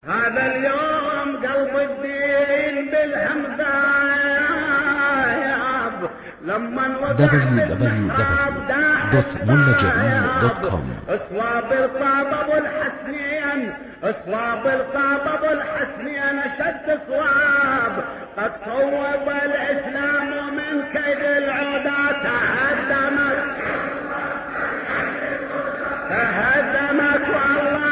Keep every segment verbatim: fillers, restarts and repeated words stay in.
هذا اليوم قلب الدين بالهمذايب لما وقع بالمحراب دوت ملا جميل دوت كوم. اصواب الصاب ابو الحسنين اصواب الصاب ابو الحسنين اشد صواب قد صوب الاسلام من كيد العدا تهدمت تهدمت والله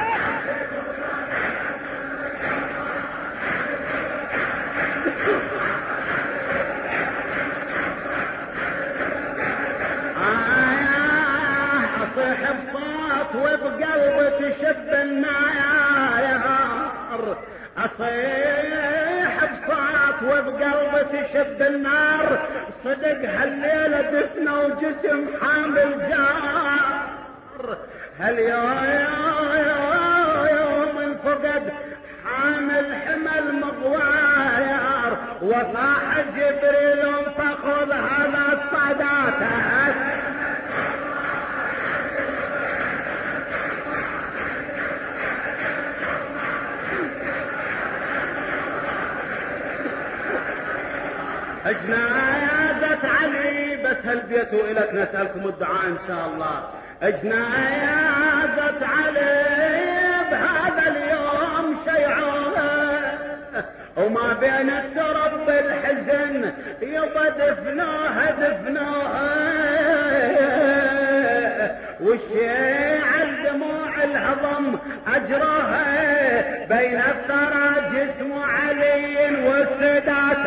وبقلبي تشب النار اصيح بصوت وبقلبي تشب النار صدق هالليلة دفنة وجسم حامل جار هاليوم الفقد حامل حمل مغواير وصاح جبريل فخذ هذا الصدات جنايات علي بس هالبيت وإلك نسألكم الدعاء إن شاء الله. جنايات علي بهذا اليوم شيعوها وما بين الترب بالحزن يبا دفنوها دفنوها والشيع الدموع الهضم أجروها بين الثرى جسم علي والسدات